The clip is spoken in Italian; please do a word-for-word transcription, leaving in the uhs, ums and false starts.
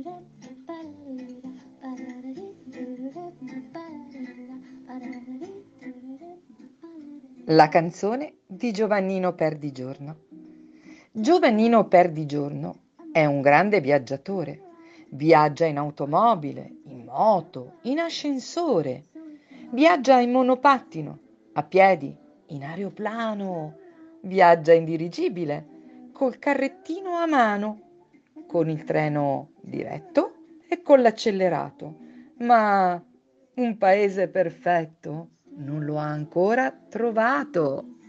La canzone di Giovannino Perdigiorno. Giovannino Perdigiorno è un grande viaggiatore. Viaggia in automobile, in moto, in ascensore. Viaggia in monopattino, a piedi, in aeroplano. Viaggia in dirigibile, col carrettino a mano, con il treno diretto e con l'accelerato. Ma un paese perfetto non lo ha ancora trovato.